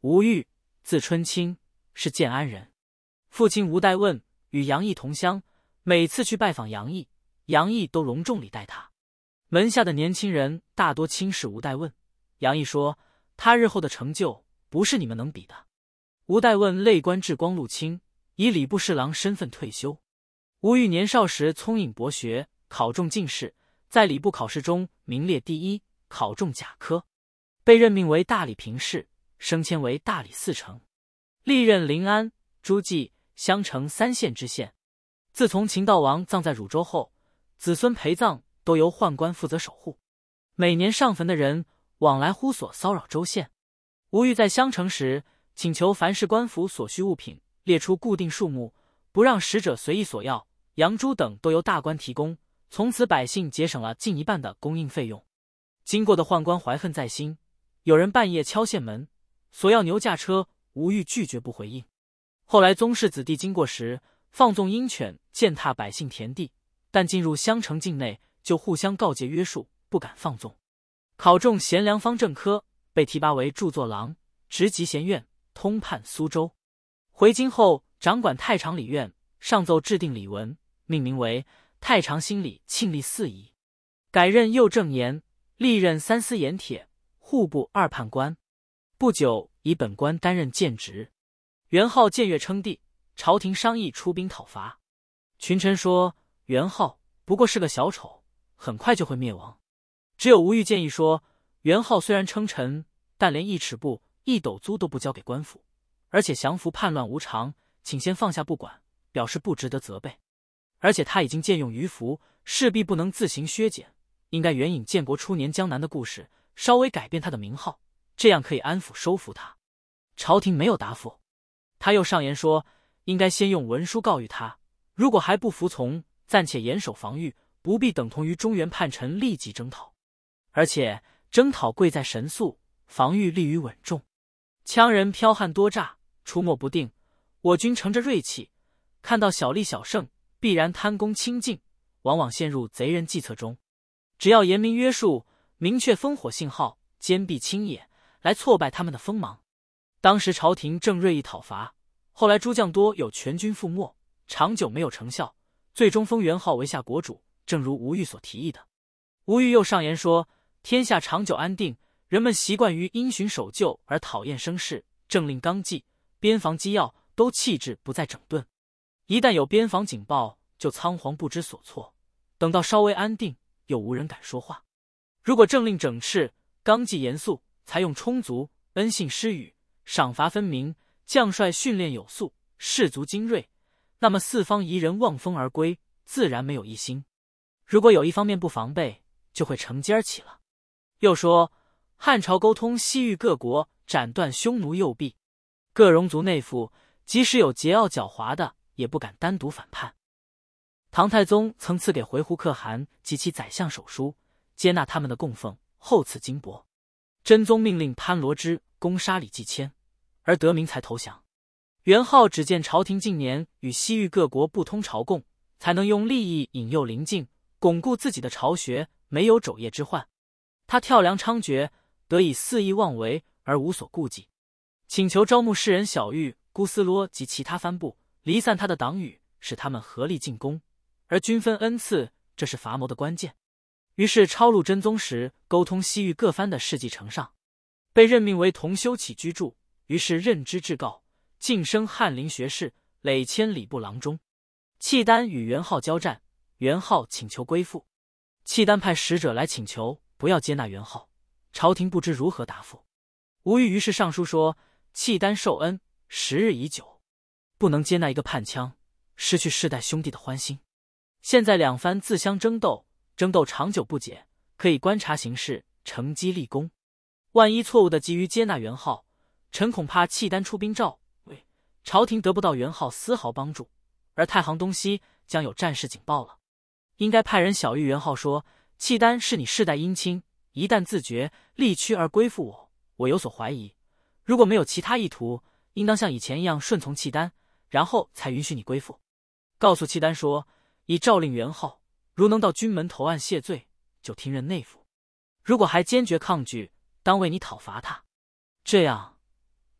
吴玉，字春清，是建安人。父亲吴代问与杨毅同乡，每次去拜访杨毅，杨毅都隆重礼待他。门下的年轻人大多轻视吴代问，杨毅说他日后的成就不是你们能比的。吴代问累官至光禄卿，以礼部侍郎身份退休。吴玉年少时聪颖博学，考中进士，在礼部考试中名列第一，考中甲科，被任命为大理评事，升迁为大理寺丞，历任临安、诸暨、襄城3县知县。自从秦悼王葬在汝州后，子孙陪葬都由宦官负责守护，每年上坟的人往来乎所骚扰州县。吴玉在襄城时，请求凡是官府所需物品列出固定数目，不让使者随意索要，洋猪等都由大官提供，从此百姓节省了近一半的供应费用。经过的宦官怀恨在心，有人半夜敲县门，索要牛驾车，吴玉拒绝不回应。后来宗室子弟经过时，放纵鹰犬践踏百姓田地，但进入襄城境内就互相告诫约束，不敢放纵。考中贤良方正科，被提拔为著作郎，直级咸院，通判苏州。回京后掌管太常礼院，上奏制定礼文，命名为太常新礼庆历4仪。改任右正言，历任3司盐铁、户部2判官。不久以本官担任谏职。元昊僭越称帝，朝廷商议出兵讨伐。群臣说元昊不过是个小丑，很快就会灭亡。只有吴玉建议说，元昊虽然称臣，但连1尺布、1斗租都不交给官府，而且降服叛乱无常，请先放下不管，表示不值得责备。而且他已经渐用于服，势必不能自行削减，应该援引建国初年江南的故事，稍微改变他的名号，这样可以安抚收服他。朝廷没有答复。他又上言说，应该先用文书告谕他，如果还不服从，暂且严守防御，不必等同于中原叛臣立即征讨。而且征讨贵在神速，防御利于稳重。羌人剽悍多诈，出没不定，我军乘着锐气，看到小利小胜，必然贪功轻进，往往陷入贼人计策中。只要严明约束，明确烽火信号，坚壁清野，来挫败他们的锋芒。当时朝廷正锐意讨伐，后来诸将多有全军覆没，长久没有成效，最终封元昊为下国主，正如吴玉所提议的。吴玉又上言说，天下长久安定，人们习惯于因循守旧而讨厌生事，政令纲纪、边防机要都弃置不再整顿，一旦有边防警报，就仓皇不知所措，等到稍微安定，又无人敢说话。如果政令整饬，纲纪严肃，采用充足，恩信施予，赏罚分明，将帅训练有素，士卒精锐，那么四方夷人望风而归，自然没有一心。如果有一方面不防备，就会成尖起了。又说汉朝沟通西域各国，斩断匈奴右臂，各戎族内附，即使有桀骜狡猾的，也不敢单独反叛。唐太宗曾赐给回鹘可汗及其宰相手书，接纳他们的供奉，厚赐金帛。真宗命令潘罗之攻杀李继迁，而得名才投降。元昊只见朝廷近年与西域各国不通朝贡，才能用利益引诱邻近，巩固自己的巢穴，没有肘腋之患。他跳梁猖獗，得以肆意妄为而无所顾忌，请求招募士人小玉、姑斯罗及其他藩部，离散他的党羽，使他们合力进攻，而均分恩赐，这是伐谋的关键。于是超入真宗时，沟通西域各藩的事迹呈上，被任命为同修起居注，于是任之至告，晋升翰林学士，累迁礼部郎中。契丹与元昊交战，元昊请求归附，契丹派使者来请求不要接纳元昊，朝廷不知如何答复。吴玉于是上书说，契丹受恩时日已久，不能接纳一个叛羌，失去世代兄弟的欢心。现在两藩自相争斗，争斗长久不解，可以观察形势，乘机立功。万一错误的急于接纳元昊，臣恐怕契丹出兵赵魏，朝廷得不到元昊丝毫帮助，而太行东西将有战事警报了。应该派人小谕元昊说，契丹是你世代姻亲，一旦自觉力屈而归附我，我有所怀疑。如果没有其他意图，应当像以前一样顺从契丹，然后才允许你归附。告诉契丹说，以诏令元昊，如能到军门投案谢罪，就听任内府；如果还坚决抗拒，当为你讨伐他。这样，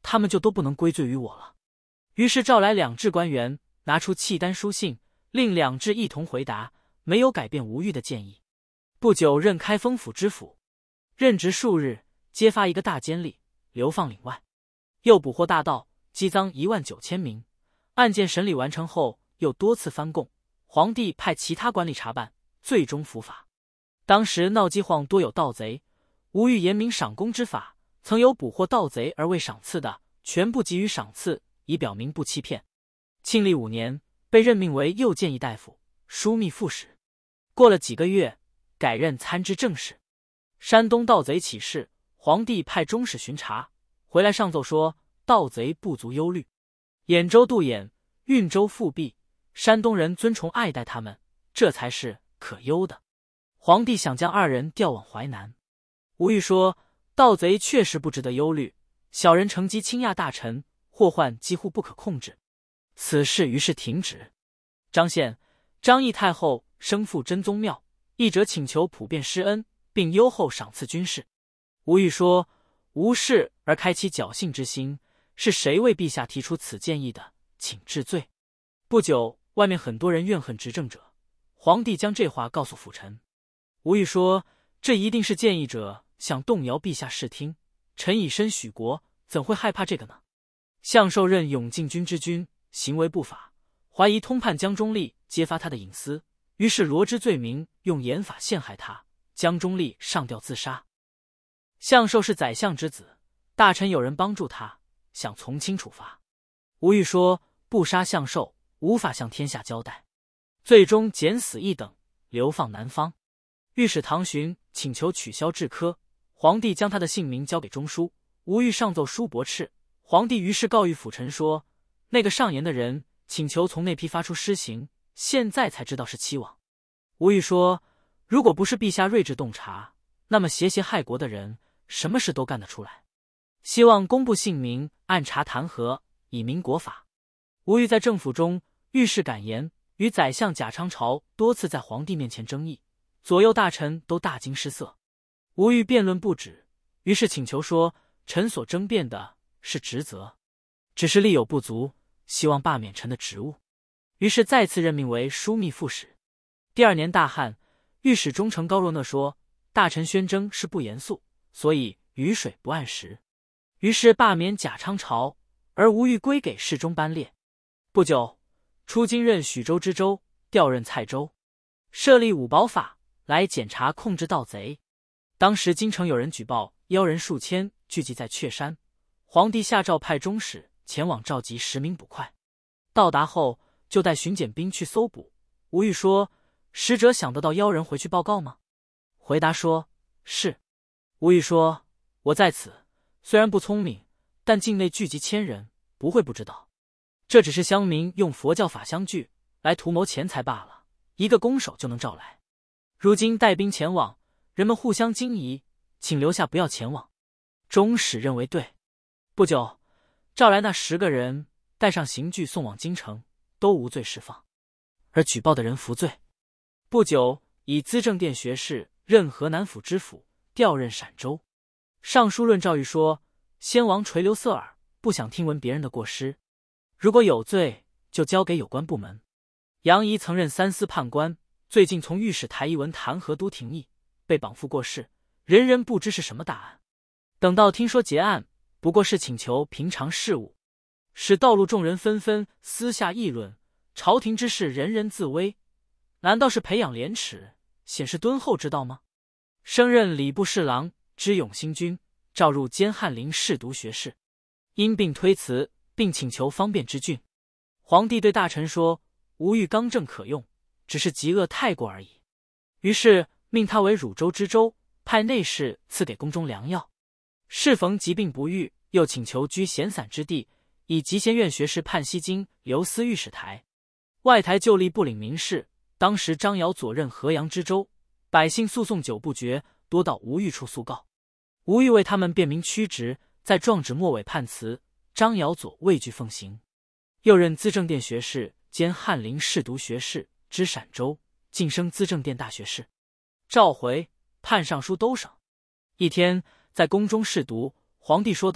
他们就都不能归罪于我了。于是召来两制官员，拿出契丹书信，令两制一同回答，没有改变吴玉的建议。不久任开封府知府，任职数日，揭发一个大奸吏，流放岭外，又捕获大盗，积赃19000名。案件审理完成后，又多次翻供，皇帝派其他官吏查办，最终伏法。当时闹饥荒，多有盗贼，吴玉严明赏功之法，曾有捕获盗贼而未赏赐的，全部给予赏赐，以表明不欺骗。庆历5年，被任命为右谏议大夫、枢密副使。过了几个月，改任参知政事。山东盗贼起事，皇帝派中使巡查，回来上奏说盗贼不足忧虑。兖州杜衍、运州复辟，山东人尊崇爱戴他们，这才是可忧的。皇帝想将二人调往淮南。吴玉说，盗贼确实不值得忧虑，小人乘机倾轧大臣，祸患几乎不可控制。此事于是停止。张宪、张义太后生父真宗庙，一者请求普遍施恩，并优厚赏赐军事。吴玉说，无事而开其侥幸之心，是谁为陛下提出此建议的，请治罪。不久，外面很多人怨恨执政者，皇帝将这话告诉辅臣。吴玉说，这一定是建议者想动摇陛下视听，臣以身许国，怎会害怕这个呢？向寿任永靖军之君，行为不法，怀疑通判江忠立揭发他的隐私，于是罗织罪名，用严法陷害他。江忠立上吊自杀。向寿是宰相之子，大臣有人帮助他，想从轻处罚。吴玉说，不杀向寿，无法向天下交代，最终减死一等，流放南方。御史唐询请求取消制科，皇帝将他的姓名交给中书，吴玉上奏书驳斥。皇帝于是告谕辅臣说，那个上言的人请求从内批发出施行，现在才知道是欺罔。吴玉说，如果不是陛下睿智洞察，那么邪害国的人什么事都干得出来。希望公布姓名，按察弹劾，以明国法。吴玉在政府中遇事敢言，与宰相贾昌朝多次在皇帝面前争议，左右大臣都大惊失色。吴玉辩论不止，于是请求说，臣所争辩的是职责，只是力有不足，希望罢免臣的职务。于是再次任命为枢密副使。第2年大旱，御史中丞高若讷说，大臣宣征是不严肃，所以雨水不按时，于是罢免贾昌朝，而吴玉归给侍中班列。不久，出京任许州知州，调任蔡州，设立五保法来检查控制盗贼。当时京城有人举报妖人数千聚集在雀山，皇帝下诏派中使前往召集10名捕快。到达后，就带巡检兵去搜捕。吴玉说，使者想得到妖人回去报告吗？回答说，是。吴玉说，我在此虽然不聪明，但境内聚集1000人，不会不知道。这只是乡民用佛教法相聚来图谋钱财罢了，一个弓手就能召来。如今带兵前往，人们互相惊疑，请留下不要前往。中使认为对。不久，召来那10个人，带上刑具送往京城，都无罪释放，而举报的人服罪。不久，以资政殿学士任河南府知府，调任陕州。尚书论诏谕说，先王垂流塞耳，不想听闻别人的过失，如果有罪，就交给有关部门。杨仪曾任3司判官，最近从御史台一文弹劾都廷议，被绑赴过世，人人不知是什么大案。等到听说结案，不过是请求平常事务，使道路众人纷纷私下议论，朝廷之事人人自危，难道是培养廉耻、显示敦厚之道吗？升任礼部侍郎，知永兴军，召入监翰林侍读学士，因病推辞，并请求方便之郡。皇帝对大臣说，吴玉刚正可用，只是疾厄太过而已。于是命他为汝州知州，派内侍赐给宫中良药。适逢疾病不愈，又请求居闲散之地，以集贤院学士判西京留司御史台。外台旧吏不领民事，当时张尧佐任河阳知州，百姓诉讼久不决，多到吴玉处诉告。吴玉为他们辩明曲直，在状纸末尾判词，张尧佐畏惧奉行。又任资政殿学士兼翰林侍读学士，知陕州，晋升资政殿大学士。召回判尚书都省。一天在宫中侍读，皇帝说道，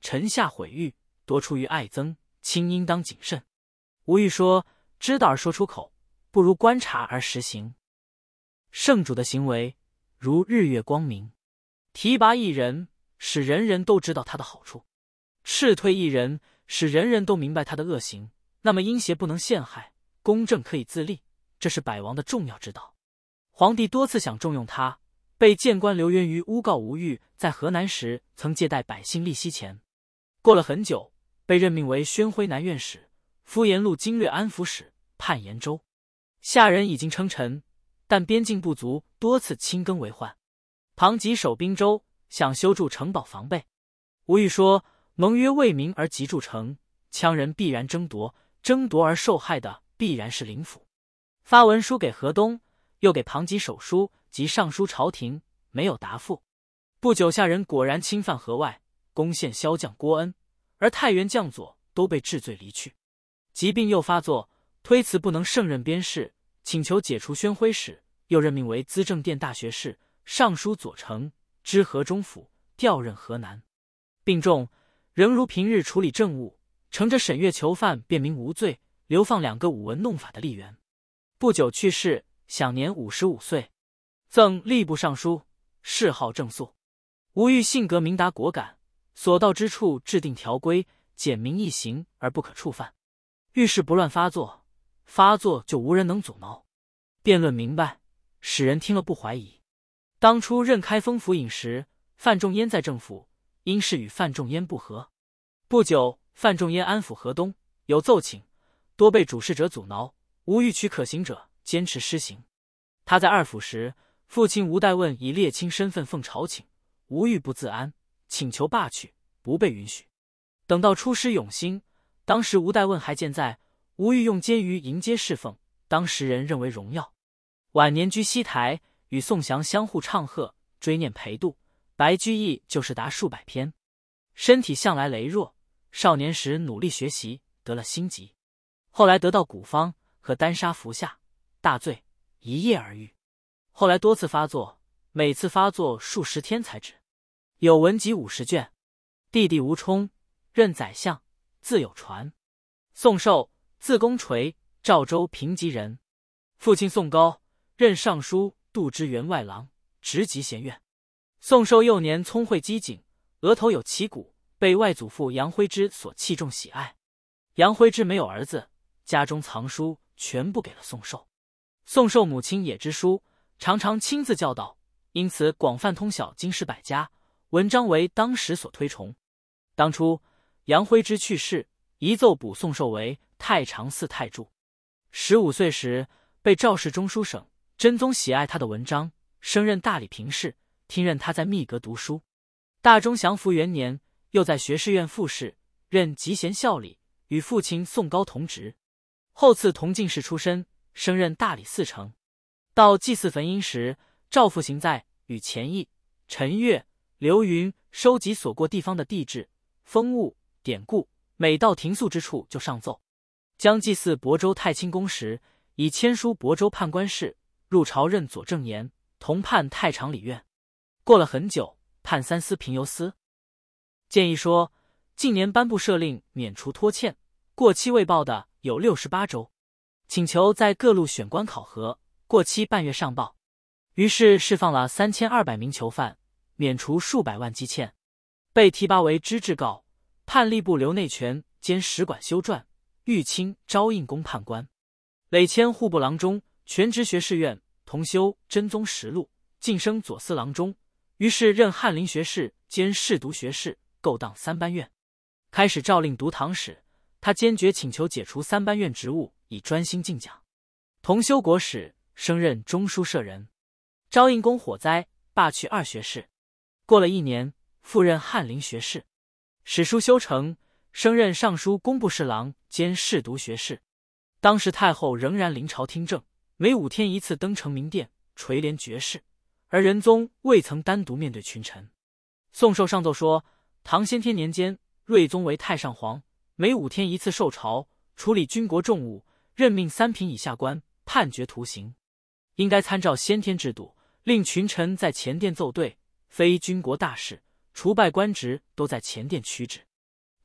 臣下毁誉，多出于爱憎，卿应当谨慎。吴玉说：知道而说出口，不如观察而实行。圣主的行为如日月光明，提拔一人，使人人都知道他的好处；斥退一人，使人人都明白他的恶行。那么阴邪不能陷害，公正可以自立，这是百王的重要之道。皇帝多次想重用他，被谏官刘元瑜诬告吴玉在河南时曾借贷百姓利息钱。过了很久，被任命为宣徽南院使、敷延路经略安抚使，判延州。下人已经称臣，但边境不足，多次侵更为患。庞吉守滨州，想修筑城堡防备。吴玉说：盟约为民而急筑城，羌人必然争夺，争夺而受害的必然是灵府。发文书给河东，又给庞吉手书及上书朝廷，没有答复。不久，下人果然侵犯河外，攻陷骁将郭恩，而太原将佐都被治罪离去。疾病又发作，推辞不能胜任边事，请求解除宣徽使，又任命为资政殿大学士、尚书左丞，知河中府，调任河南。病重，仍如平日处理政务，乘着审阅囚犯辨明无罪，流放2个舞文弄法的吏员。不久去世，享年55岁。赠吏部尚书，谥号正肃。吴玉性格明达果敢，所到之处制定条规，简明易行而不可触犯。遇事不乱发作，发作就无人能阻挠。辩论明白，使人听了不怀疑。当初任开封府尹时，范仲淹在政府，因事与范仲淹不和。不久，范仲淹安抚河东，有奏请，多被主事者阻挠。吴玉取可行者，坚持施行。他在二府时，父亲吴代问以列卿身份奉朝请，吴玉不自安，请求罢去，不被允许。等到出师永兴，当时吴代问还健在，吴玉用监舆迎接侍奉，当时人认为荣耀。晚年居西台，与宋祥相互唱和，追念裴度、白居易就是答数百篇。身体向来羸弱，少年时努力学习，得了心疾，后来得到古方和丹砂服下，大醉，一夜而愈。后来多次发作，每次发作数10天才止。有文集50卷。弟弟吴充，任宰相，字有传。宋寿，字公垂，赵州平吉人。父亲宋高，任尚书度支员外郎，职级贤院。宋寿幼年聪慧机警，额头有旗鼓，被外祖父杨徽之所器重喜爱。杨徽之没有儿子，家中藏书全部给了宋寿。宋寿母亲也知书，常常亲自教导，因此广泛通晓经史百家，文章为当时所推崇。当初杨徽之去世，一奏补宋寿为太常寺太助。15岁时，被赵氏中书省真宗喜爱他的文章，升任大理评事，听任他在密阁读书。大中祥符元年，又在学士院副事，任集贤校理，与父亲宋高同职。后赐同进士出身，升任大理寺丞。到祭祀坟茔时，赵复行在与钱毅、陈岳、刘云收集所过地方的地质、风物、典故，每到停宿之处就上奏。将祭祀亳州太清宫时，以签书亳州判官事，入朝任左正言，同判太常理院。过了很久，判三司平游司。建议说，近年颁布赦令免除拖欠，过期未报的有68州，请求在各路选官考核，过期半月上报。于是释放了3200名囚犯，免除数百万积欠。被提拔为知制告，判吏部留内权兼使馆修撰，御清昭应公判官，累迁户部郎中，全职学士院，同修真宗实录，晋升左司郎中。于是任翰林学士兼侍读学士，勾当3班院。开始诏令读堂史，他坚决请求解除3班院职务，以专心进讲。同修国史，升任中书舍人。昭应公火灾，罢去2学士。过了1年，复任翰林学士。史书修成，升任尚书工部侍郎兼侍读学士。当时太后仍然临朝听政，每5天一次登承明殿，垂帘绝世，而仁宗未曾单独面对群臣。宋寿上奏说，唐先天年间，睿宗为太上皇，每5天一次受朝，处理军国重务，任命3品以下官，判决徒刑。应该参照先天制度，令群臣在前殿奏对，非军国大事，除拜官职都在前殿屈指。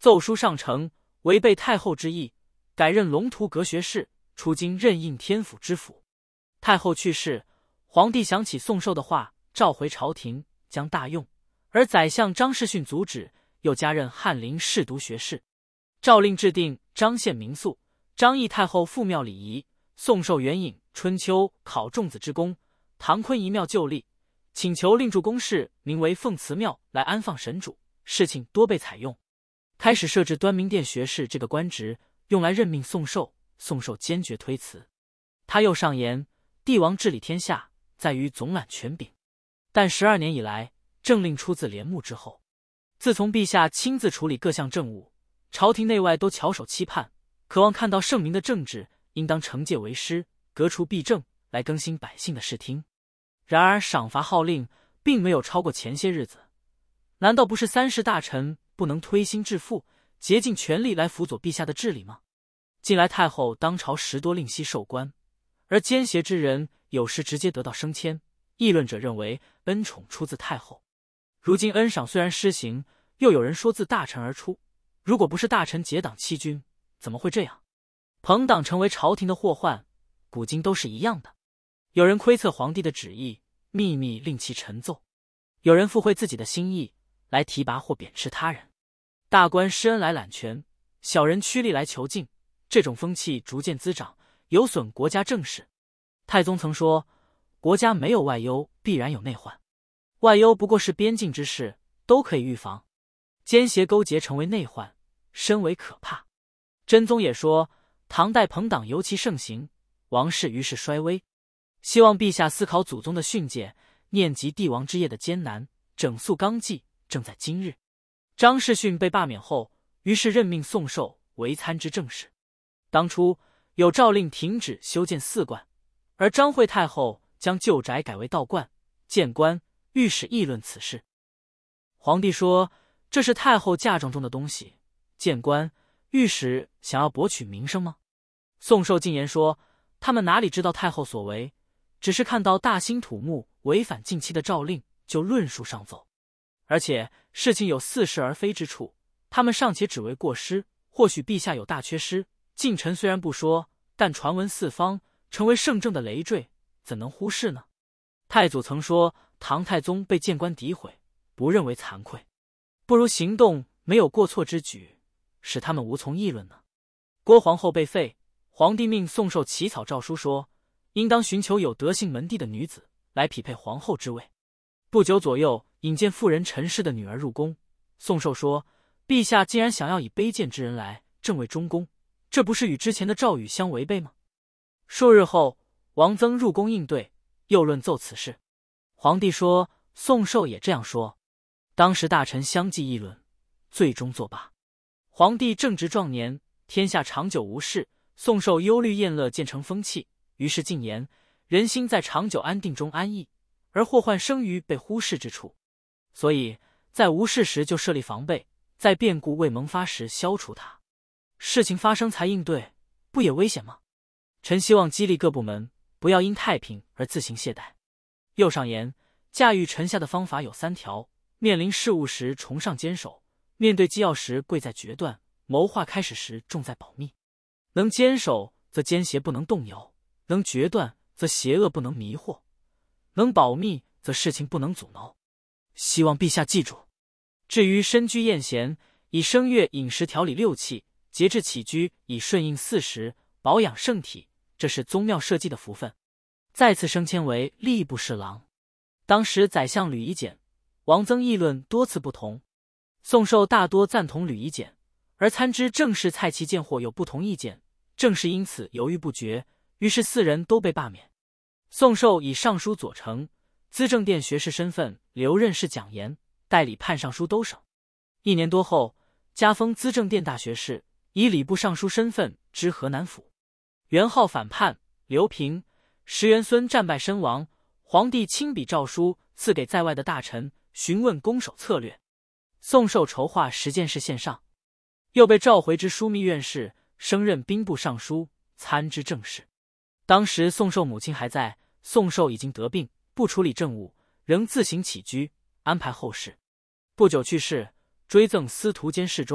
奏书上呈，违背太后之意，改任龙图阁学士，出京任应天府知府。太后去世，皇帝想起宋寿的话，召回朝廷，将大用。而宰相张士训阻止，又加任翰林侍读学士。诏令制定彰宪民肃，张议太后复庙礼仪。宋寿援引春秋考仲子之功，唐坤一庙旧例，请求另筑宫室，名为奉慈庙，来安放神主。事情多被采用，开始设置端明殿学士这个官职，用来任命宋寿。宋寿坚决推辞。他又上言，帝王治理天下，在于总揽权柄。但12年以来，政令出自帘幕之后。自从陛下亲自处理各项政务，朝廷内外都翘首期盼，渴望看到圣明的政治，应当惩戒为师，革除弊政，来更新百姓的视听。然而赏罚号令并没有超过前些日子，难道不是30大臣不能推心置腹，竭尽全力来辅佐陛下的治理吗？近来太后当朝10多令息授官，而奸邪之人有时直接得到升迁，议论者认为恩宠出自太后。如今恩赏虽然施行，又有人说自大臣而出，如果不是大臣结党欺君，怎么会这样？朋党成为朝廷的祸患，古今都是一样的。有人窥测皇帝的旨意，秘密令其陈奏；有人附会自己的心意，来提拔或贬斥他人。大官施恩来揽权，小人趋利来囚禁，这种风气逐渐滋长，有损国家政事。太宗曾说，国家没有外忧，必然有内患。外忧不过是边境之事，都可以预防。奸邪勾结成为内患，深为可怕。真宗也说，唐代朋党尤其盛行，王室于是衰微。希望陛下思考祖宗的训诫，念及帝王之业的艰难，整肃纲纪，正在今日。张士训被罢免后，于是任命宋寿为参知政事。当初有诏令停止修建寺观，而张惠太后将旧宅改为道观，谏官、御史议论此事。皇帝说，这是太后嫁妆中的东西，谏官、御史想要博取名声吗？宋寿进言说，他们哪里知道太后所为，只是看到大兴土木违反禁期的诏令，就论述上奏。而且事情有似是而非之处，他们尚且只为过失，或许陛下有大缺失，近臣虽然不说，但传闻四方，成为圣政的累赘，怎能忽视呢？太祖曾说，唐太宗被谏官诋毁，不认为惭愧，不如行动没有过错之举，使他们无从议论呢。郭皇后被废，皇帝命宋寿起草诏书说，应当寻求有德性门第的女子来匹配皇后之位。不久左右，引荐妇人陈氏的女儿入宫。宋寿说，陛下竟然想要以卑贱之人来正位中宫，这不是与之前的诏语相违背吗？数日后，王曾入宫应对，又论奏此事。皇帝说，宋寿也这样说。当时大臣相继议论，最终作罢。皇帝正值壮年，天下长久无事，宋寿忧虑宴乐渐成风气，于是进言，人心在长久安定中安逸，而祸患生于被忽视之处，所以在无事时就设立防备，在变故未萌发时消除它。事情发生才应对，不也危险吗？臣希望激励各部门，不要因太平而自行懈怠。又上言，驾驭臣下的方法有3条：面临事务时崇尚坚守，面对机要时贵在决断，谋划开始时重在保密。能坚守，则奸邪不能动摇；能决断，则邪恶不能迷惑；能保密，则事情不能阻挠。希望陛下记住。至于身居宴闲，以声乐饮食调理六气，节制起居，以顺应四时，保养圣体，这是宗庙社稷的福分。再次升迁为吏部侍郎。当时宰相吕夷简、王曾议论多次不同，宋寿大多赞同吕夷简，而参知政事蔡其见或有不同意见，政事因此犹豫不决，于是4人都被罢免。宋寿以尚书左丞、资政殿学士身份留任侍讲言，代理判尚书都省。1年多后，加封资政殿大学士，以礼部尚书身份知河南府。元昊反叛，刘平、石元孙战败身亡，皇帝亲笔诏书赐给在外的大臣，询问攻守策略。宋寿筹划10件事献上，又被召回之枢密院事，升任兵部尚书，参知政事。当时宋寿母亲还在，宋寿已经得病，不处理政务，仍自行起居，安排后事。不久去世，追赠司徒监侍中，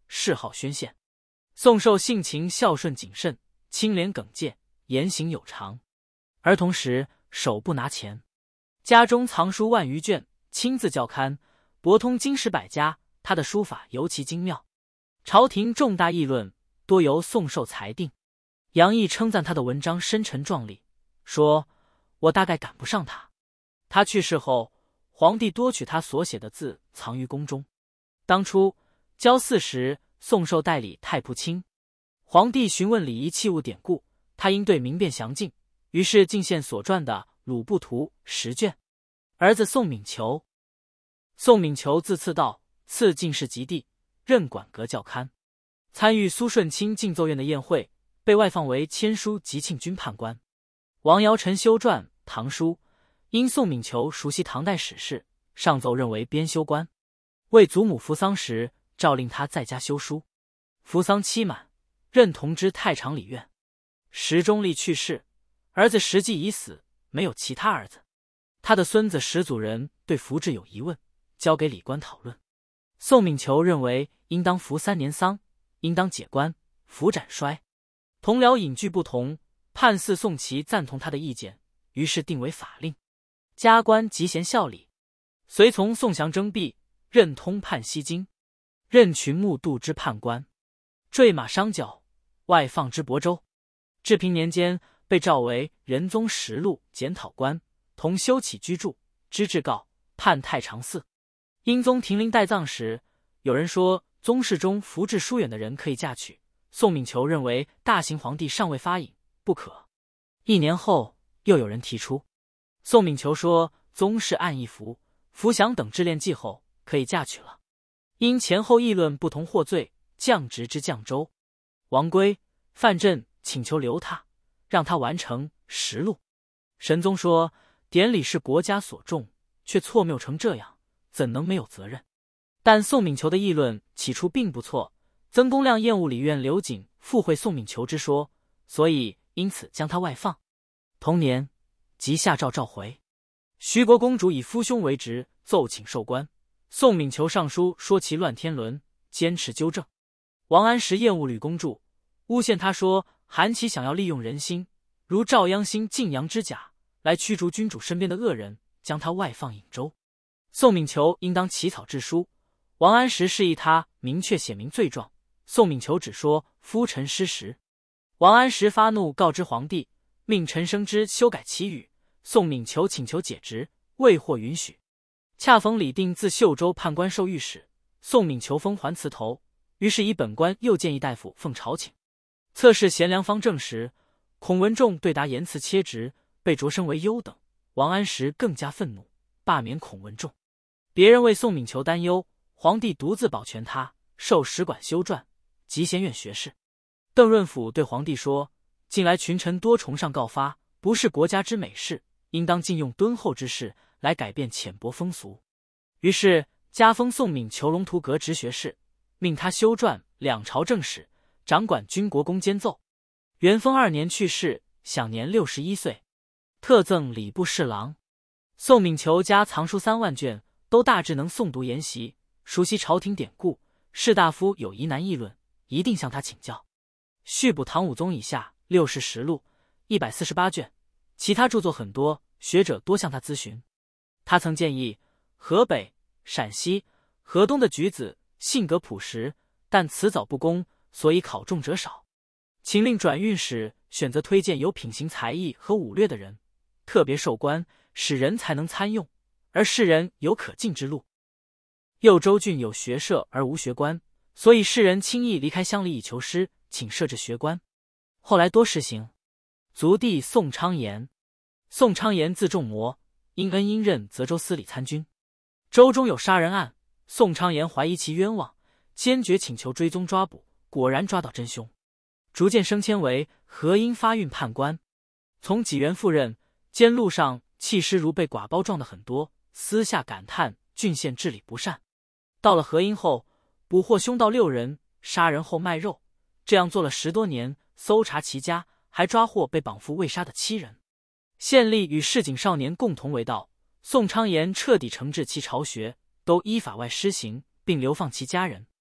谥号宣宪。宋寿性情孝顺谨慎，清廉耿介，言行有常。儿童时手不拿钱，家中藏书万余卷，亲自校勘，博通经史百家。他的书法尤其精妙。朝廷重大议论多由宋寿裁定。杨毅称赞他的文章深沉壮丽，说：“我大概赶不上他。”他去世后，皇帝多取他所写的字藏于宫中。当初交祀时，宋寿代理太仆卿，皇帝询问礼仪器物典故，他应对明辨详尽，于是进献所撰的《鲁部图》10卷。儿子宋敏求，宋敏求字次道，次进士及第，任管阁校勘，参与苏舜钦进奏院的宴会，被外放为签书吉庆军判官。王尧臣修撰《唐书》，因宋敏求熟悉唐代史事，上奏任为编修官。为祖母服丧时，诏令他在家修书。服丧期满，任同知太常礼院。石中立去世，儿子石继已死，没有其他儿子。他的孙子石祖仁对服制有疑问，交给礼官讨论。宋敏求认为应当服3年丧，应当解官，服斩衰。同僚引据不同，判司宋祁赞同他的意见，于是定为法令。加官极贤效礼，随从宋祥征辟，任通判西京，任群牧度之判官，坠马商角，外放之亳州。治平年间，被召为仁宗实录检讨官，同修起居注，知制告，判太常寺。英宗停灵待葬时，有人说宗室中福至疏远的人可以嫁娶，宋敏求认为大行皇帝尚未发引，不可。1年后，又有人提出，宋敏求说宗室按一福祥等之恋继后，可以嫁娶了。因前后议论不同获罪，降职至绛州。王圭、范镇请求留他，让他完成实录。神宗说典礼是国家所重，却错谬成这样，怎能没有责任？但宋敏求的议论起初并不错，曾公亮厌恶礼院刘瑾附会宋敏求之说，所以因此将他外放。同年，即下诏召回。徐国公主以夫兄为职，奏请授官。宋敏求上书说其乱天伦，坚持纠正。王安石厌恶吕公著，诬陷他说韩琦想要利用人心，如赵鞅兴晋阳之甲，来驱逐君主身边的恶人，将他外放颍州。宋敏求应当起草制书，王安石示意他明确写明罪状，宋敏求只说夫臣失实。王安石发怒，告知皇帝，命陈升之修改其语。宋敏求请求解职，未获允许。恰逢李定自秀州判官授御史，宋敏求封还祠头，于是以本官又建议大夫奉朝请。测试贤良方正时，孔文仲对答言辞切直，被擢升为优等。王安石更加愤怒，罢免孔文仲。别人为宋敏求担忧，皇帝独自保全他，授史馆修撰，集贤院学士。邓润甫对皇帝说，近来群臣多崇尚告发，不是国家之美事，应当禁用敦厚之士，来改变浅薄风俗。于是加封宋敏求龙图阁直学士，命他修撰两朝正史，掌管军国公监奏。元丰2年去世，享年61岁。特赠礼部侍郎。宋敏求家藏书3万卷，都大致能诵读研习，熟悉朝廷典故，士大夫有疑难议论，一定向他请教。续补唐武宗以下6世实录148卷，其他著作很多，学者多向他咨询。他曾建议河北、陕西、河东的举子性格朴实，但辞藻不公，所以考中者少，请令转运使选择推荐有品行才艺和武略的人，特别授官，使人才能参用，而士人有可进之路。右州郡有学社而无学官，所以士人轻易离开乡里以求师，请设置学官。后来多实行。族弟宋昌言。宋昌言字仲模，因恩因任泽州司礼参军。州中有杀人案，宋昌言怀疑其冤枉，坚决请求追踪抓捕，果然抓到真凶，逐渐升迁为河阴发运判官。从济源赴任，兼路上弃尸如被寡包撞的很多，私下感叹郡县治理不善。到了河阴后，捕获凶盗6人，杀人后卖肉，这样做了10多年，搜查其家，还抓获被绑缚未杀的7人。县吏与市井少年共同为盗，宋昌言彻底惩治其巢穴，都依法外施行，并流放其家人。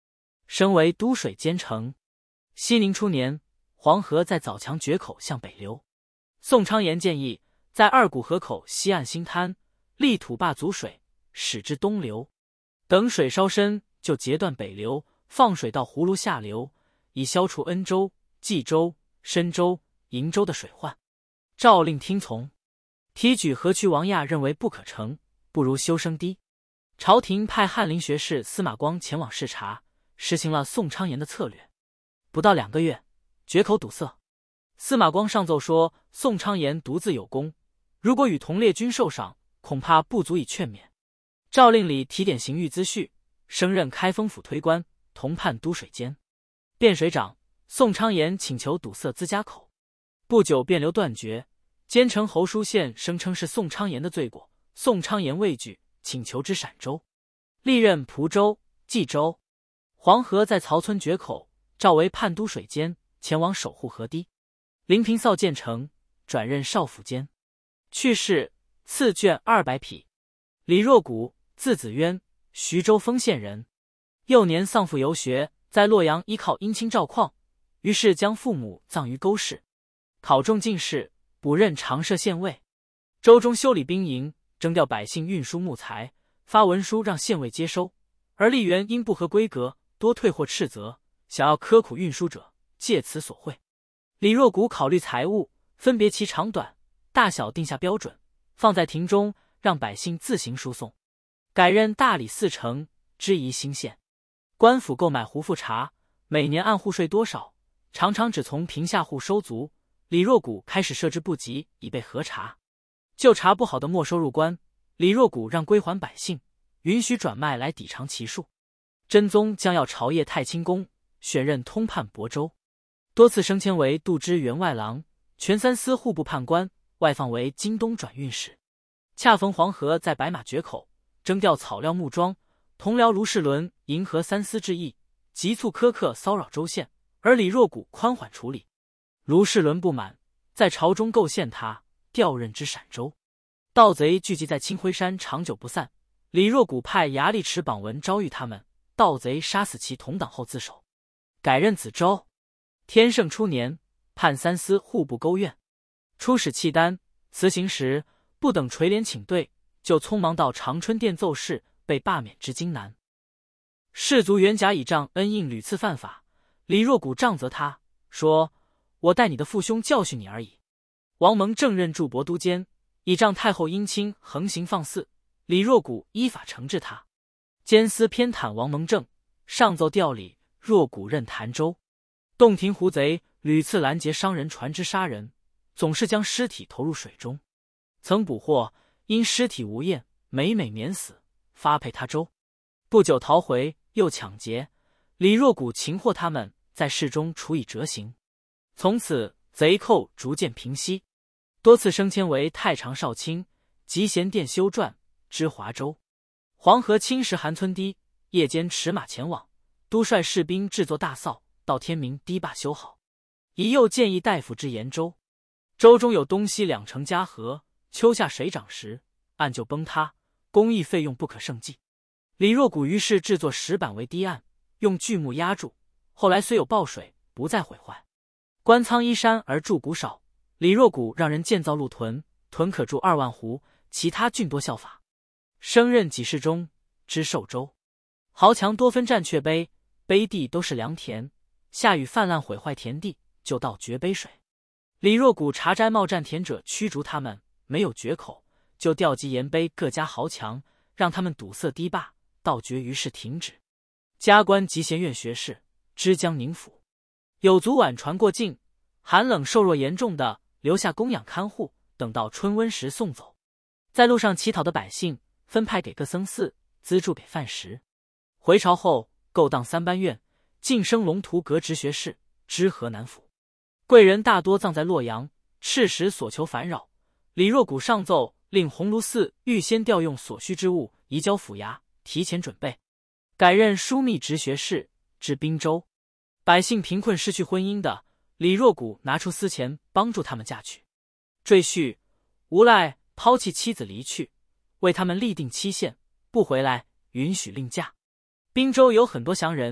升为都水监丞。熙宁初年，黄河在枣强决口向北流，宋昌言建议在二股河口西岸兴滩，立土坝阻水，使之东流，等水稍深就截断北流，放水到葫芦下流，以消除恩州、冀州、深州、瀛州的水患。诏令听从。提举河曲王亚认为不可成，不如修生堤。朝廷派翰林学士司马光前往视察，实行了宋昌言的策略。不到2个月，决口堵塞。司马光上奏说，宋昌言独自有功，如果与同列军受赏，恐怕不足以劝勉。诏令里提点刑狱资序，升任开封府推官，同判都水监、汴水长。宋昌言请求堵塞资家口，不久便流断绝。监丞侯书宪声称是宋昌言的罪过，宋昌言畏惧，请求知陕州，历任蒲州、冀州。黄河在曹村决口，召为判都水监，前往守护河堤。林平扫建成，转任少府监。去世，赐卷200匹。李若谷，字子渊，徐州丰县人。幼年丧父游学，在洛阳依靠姻亲赵匡，于是将父母葬于沟氏。考中进士，补任长社县尉。州中修理兵营，征调百姓运输木材，发文书让县尉接收，而吏员因不合规格，多退或斥责，想要苛苦运输者，借此索贿。李若谷考虑财物，分别其长短、大小，定下标准，放在庭中，让百姓自行输送。改任大理寺丞，知宜兴县。官府购买胡复茶，每年按户税多少，常常只从贫下户收足。李若谷开始设置部级，以备核查。就查不好的没收入关，李若谷让归还百姓，允许转卖来抵偿其数。真宗将要朝谒太清宫，选任通判亳州，多次升迁为度支员外郎、全三司户部判官，外放为京东转运使。恰逢黄河在白马决口，征调草料木桩，同僚卢世伦迎合三司之意，急促苛刻骚扰州县，而李若谷宽缓处理。卢世伦不满，在朝中构陷他，调任之陕州。盗贼聚集在青灰山，长久不散。李若谷派牙力持榜文招谕他们，盗贼杀死其同党后自首。改任梓州。天圣初年，判三司户部勾院。出使契丹，辞行时不等垂帘请对，就匆忙到长春殿奏事，被罢免至京南。士卒元甲倚仗恩应屡次犯法，李若谷杖责他，说：“我待你的父兄教训你而已。”王蒙正任驻亳都监，倚仗太后姻亲横行放肆，李若谷依法惩治他。监司偏袒王蒙正，上奏调李若谷任潭州。洞庭湖贼屡次拦截商人船只杀人，总是将尸体投入水中。曾捕获，因尸体无验，每免死，发配他州。不久逃回，又抢劫，李若谷擒获他们，在市中处以折刑。从此贼寇逐渐平息，多次升迁为太常少卿、集贤殿修撰、知华州。黄河侵蚀韩村堤，夜间驰马前往，都率士兵制作大扫，到天明堤坝修好。以右建议大夫之延州。州中有东西2城夹河，秋夏水涨时，岸就崩塌，工艺费用不可胜计。李若谷于是制作石板为堤岸，用巨木压住，后来虽有暴水，不再毁坏。官仓依山而筑谷少，李若谷让人建造路屯，屯可筑2万斛，其他郡多效法。升任给事中，知寿州。豪强多分占阙碑，碑地都是良田，下雨泛滥毁坏田地，就到绝碑水。李若谷查摘冒占田者，驱逐他们，没有决口，就调集沿碑各家豪强，让他们堵塞堤坝，盗掘于是停止。加官集贤院学士，知江宁府。有卒晚船过境，寒冷瘦弱严重的，留下供养看护，等到春温时送走。在路上乞讨的百姓，分派给各僧寺，资助给饭食。回朝后，勾当3班院，晋升龙图阁直学士，知河南府。贵人大多葬在洛阳，赤石所求烦扰。李若谷上奏，令鸿胪寺预先调用所需之物，移交府衙，提前准备。改任枢密直学士，知滨州。百姓贫困失去婚姻的，李若谷拿出私钱帮助他们嫁娶。赘婿无赖抛弃妻子离去，为他们立定期限，不回来允许另嫁。滨州有很多降人，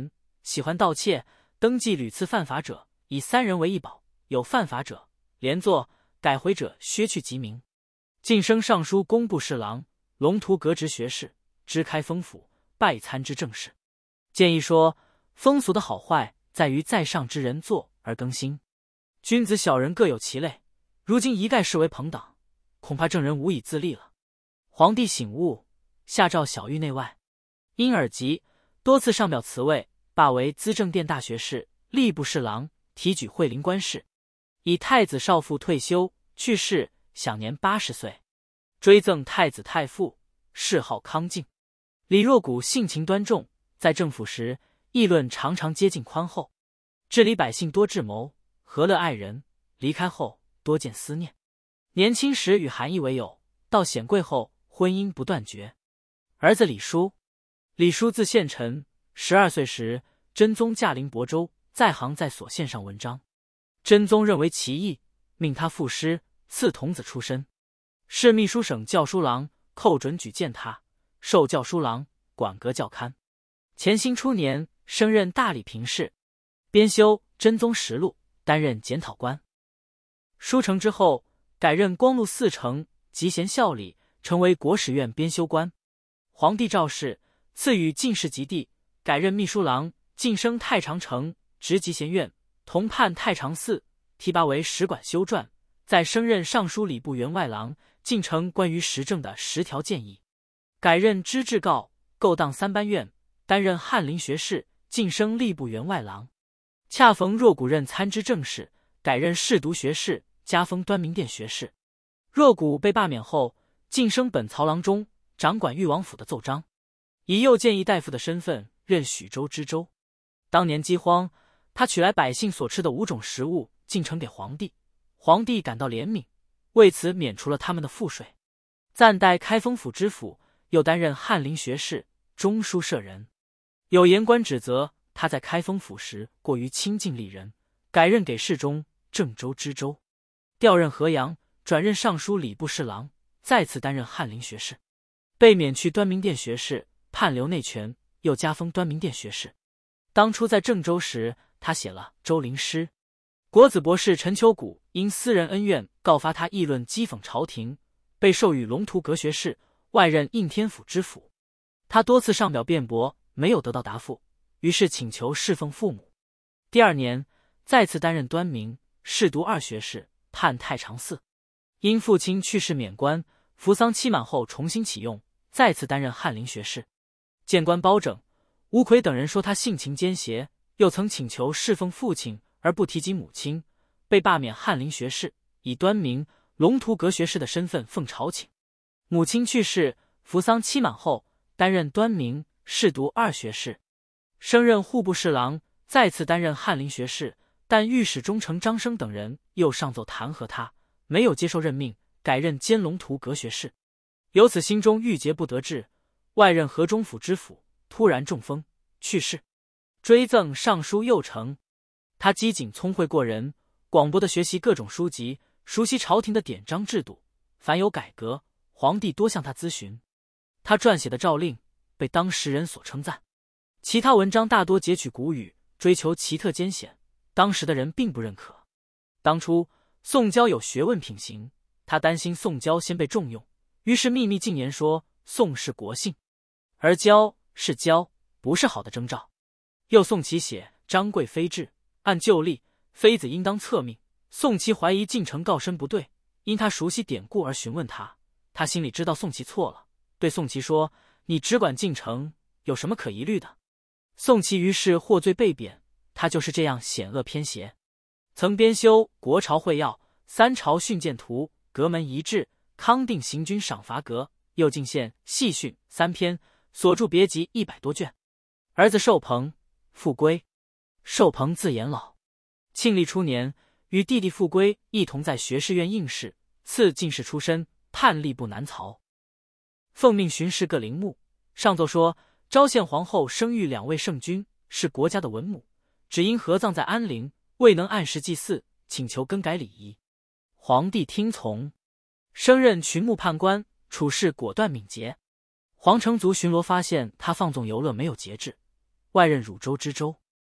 喜欢盗窃，登记屡次犯法者，以3人为一保，有犯法者连坐，改回者削去即名。晋升尚书工部侍郎，龙图革职学士，知开封府，拜参知政事。建议说，风俗的好坏在于在上之人做而更新，君子小人各有其类，如今一概视为朋党，恐怕正人无以自立了。皇帝醒悟，下诏小狱内外，因耳疾，多次上表辞位，罢为资政殿大学士、吏部侍郎，提举惠陵官事。以太子少傅退休，去世，享年80岁。追赠太子太傅，谥号康敬。李若谷性情端重，在政府时议论常常接近宽厚，治理百姓多智谋，和乐爱人。离开后多见思念。年轻时与韩毅为友，到显贵后婚姻不断绝。儿子李叔，李叔字宪臣，12岁时真宗驾临亳州，在行在所献上文章，真宗认为其意，命他赋诗，赐童子出身。是秘书省校书郎，寇准举荐他，授校书郎，管阁校勘。乾兴初年升任大理评事，编修《真宗实录》，担任检讨官。书成之后，改任光禄寺丞，集贤效力，成为国史院编修官。皇帝诏示，赐予进士及第，改任秘书郎，晋升太常丞，执集贤院，同判太常寺，提拔为史馆修撰，再升任尚书礼部员外郎，进呈关于时政的10条建议。改任知制诰，勾当3班院，担任翰林学士，晋升吏部员外郎。恰逢若谷任参知政事，改任侍读学士，加封端明殿学士。若谷被罢免后，晋升本曹郎中，掌管豫王府的奏章，以右谏议大夫的身份任许州知州。当年饥荒，他取来百姓所吃的5种食物，进呈给皇帝，皇帝感到怜悯，为此免除了他们的赋税，暂代开封府知府，又担任翰林学士、中书舍人。有言官指责他在开封府时过于亲近吏人，改任给事中、郑州知州，调任河阳，转任尚书礼部侍郎，再次担任翰林学士。被免去端明殿学士，判留内权，又加封端明殿学士。当初在郑州时，他写了《周陵诗》。国子博士陈求古因私人恩怨告发他议论讥讽朝廷，被授予龙图阁学士，外任应天府知府。他多次上表辩驳，没有得到答复，于是请求侍奉父母。第2年，再次担任端明侍读2学士，判太常寺。因父亲去世免官，服丧期满后重新启用，再次担任翰林学士。谏官包拯、吴奎等人说他性情奸邪，又曾请求侍奉父亲而不提及母亲，被罢免翰林学士，以端明、龙图阁学士的身份奉朝请。母亲去世，服丧期满后，担任端明侍读2学士，升任户部侍郎，再次担任翰林学士。但御史中丞张生等人又上奏弹劾他，没有接受任命，改任兼龙图阁学士。由此心中郁结不得志，外任河中府知府，突然中风去世。追赠尚书右丞。他机警聪慧过人，广博地学习各种书籍，熟悉朝廷的典章制度，凡有改革，皇帝多向他咨询。他撰写的诏令被当时人所称赞，其他文章大多截取古语，追求奇特艰险，当时的人并不认可。当初宋交有学问品行，他担心宋交先被重用，于是秘密进言说宋是国姓，而交是交，不是好的征兆。又宋祁写张贵妃制，按旧例，妃子应当册命。宋祁怀疑进程告身不对，因他熟悉典故而询问他，他心里知道宋祁错了，对宋祁说：“你只管进程，有什么可疑虑的？”宋祁于是获罪被贬。他就是这样险恶偏邪。曾编修《国朝会要》《三朝训谏图》《阁门遗志》《康定行军赏罚阁》《右进献细训》3篇，所著别集100多卷。儿子寿鹏、傅归。寿鹏字延老，庆历初年与弟弟傅归一同在学士院应试，赐进士出身，判吏部南曹。奉命巡视各陵墓，上奏说昭献皇后生育2位圣君，是国家的文母，只因合葬在安陵，未能按时祭祀，请求更改礼仪。皇帝听从，升任群牧判官，处事果断敏捷。皇城族巡逻发现他放纵游乐没有节制，外任汝州知州。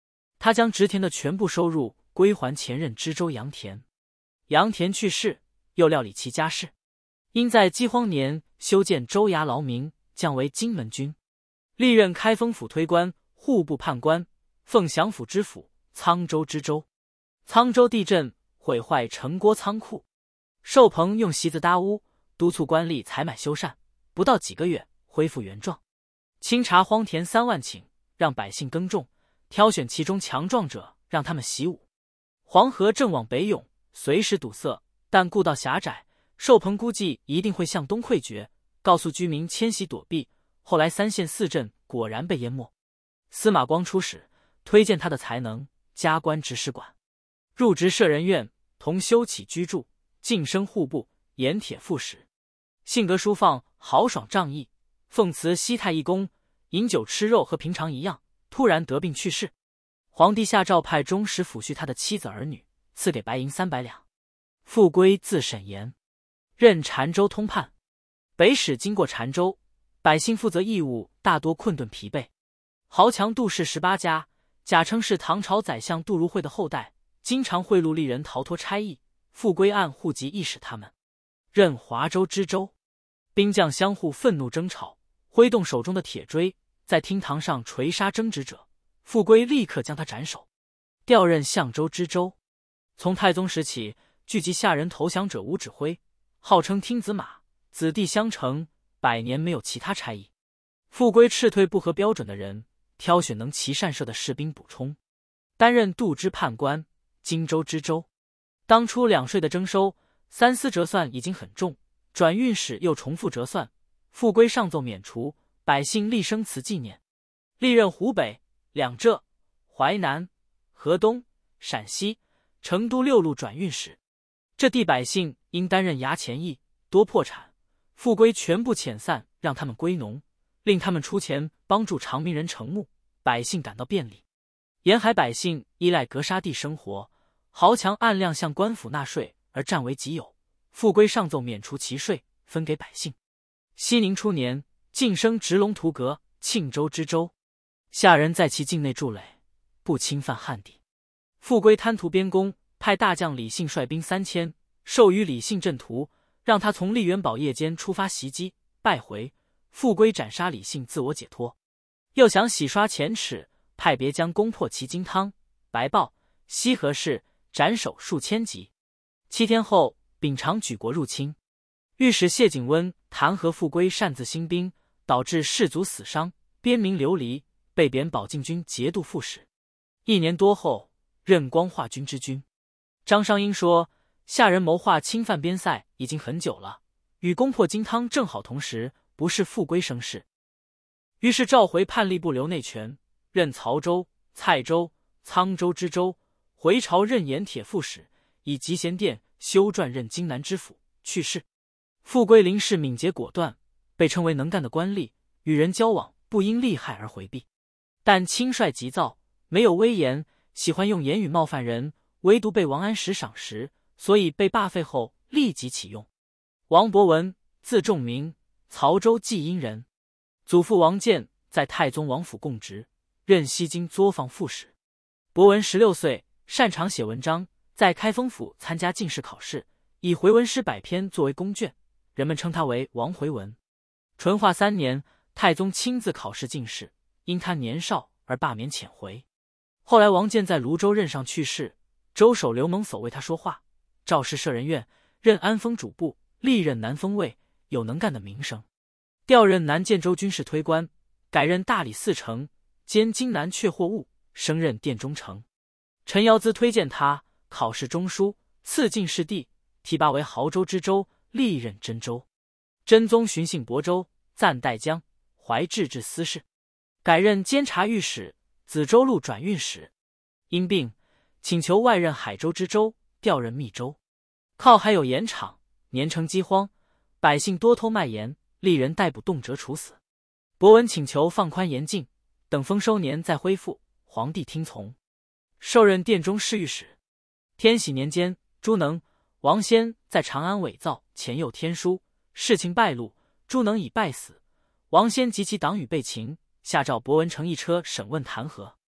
他将植田的全部收入归还前任知州杨田。杨田去世，又料理其家事，因在饥荒年修建州衙劳民，降为荆门君，历任开封府推官、户部判官、凤翔府知府、沧州知州。沧州地震毁坏城郭仓库，寿鹏用席子搭屋，督促官吏采买修缮，不到几个月恢复原状。清查荒田3万顷，让百姓耕种，挑选其中强壮者，让他们习武。黄河正往北涌，随时堵塞，但故道狭窄，寿鹏估计一定会向东溃决，告诉居民迁徙躲避。后来3县4镇果然被淹没。司马光出使，推荐他的才能，加官执使馆，入职舍人院，同修起居住，晋升户部、盐铁副使。性格舒放，豪爽仗义，奉辞西太义公，饮酒吃肉和平常一样，突然得病去世。皇帝下诏派中使抚恤他的妻子儿女，赐给白银300两。复归自沈盐，任澶州通判。北使经过澶州，百姓负责义务大多困顿疲惫。豪强杜氏18家，假称是唐朝宰相杜如晦的后代，经常贿赂吏人逃脱差役，复归按户籍役使他们。任华州知州。兵将相互愤怒争吵，挥动手中的铁锥，在厅堂上锤杀争执者，复归立刻将他斩首。调任相州知州。从太宗时起，聚集下人投降者无指挥，号称听子马，子弟相承，100年没有其他差役。复归斥退不合标准的人，挑选能骑善射的士兵补充。担任度支判官、荆州知州。当初两税的征收，3司折算已经很重，转运使又重复折算，复归上奏免除，百姓立生祠纪念。历任湖北、两浙、淮南、河东、陕西、成都6路转运使。这地百姓因担任衙前役，多破产，复归全部遣散，让他们归农，令他们出钱帮助长民人成牧，百姓感到便利。沿海百姓依赖格沙地生活，豪强按量向官府纳税而占为己有，复归上奏免除其税，分给百姓。熙宁初年，晋升直龙图阁、庆州知州，下人在其境内筑垒，不侵犯汉地。复归贪图边功，派大将李信率兵3000，授予李信阵图，让他从丽元宝夜间出发袭击，败回。复归斩杀李信，自我解脱。又想洗刷前耻，派别将攻破其金汤、白豹、西河氏，斩首数千级。7天后，秉常举国入侵。御史谢景温弹劾复归擅自兴兵，导致士卒死伤，边民流离，被贬保靖军节度副使。1年多后，任光化军之君。张商英说，下人谋划侵犯边塞已经很久了，与攻破金汤正好同时，不是复归生事。于是召回判吏部留内权，任曹州、蔡州、沧州知州，回朝任盐铁副使，以集贤殿修撰任荆南知府，去世。复归临事敏捷果断，被称为能干的官吏，与人交往不因利害而回避，但轻率急躁，没有威严，喜欢用言语冒犯人，唯独被王安石赏识，所以被罢废后立即启用。王伯文，字仲明，曹州济阴人，祖父王建在太宗王府供职，任西京作坊副使。伯文16岁，擅长写文章，在开封府参加进士考试，以回文诗100篇作为公卷，人们称他为王回文。淳化3年，太宗亲自考试进士，因他年少而罢免遣回。后来王建在泸州任上去世，州守刘蒙叟为他说话，召仕舍人院，任安丰主簿，历任南丰尉，有能干的名声。调任南建州军事推官，改任大理寺丞，兼荆南确货务，升任殿中丞。陈尧咨推荐他，考试中书，赐进士第，提拔为亳州知州，历任真州。真宗巡幸亳州，暂代江、淮治治司事，改任监察御史、梓州路转运使。因病，请求外任海州知州，调任密州。靠海有盐场，年成饥荒，百姓多偷卖盐，吏人逮捕动辄处死。伯文请求放宽严禁，等丰收年再恢复，皇帝听从，授任殿中侍御史。天禧年间，朱能、王先在长安伪造前右天书，事情败露，朱能已败死，王先及其党羽被擒，下诏伯文乘一车审问弹劾。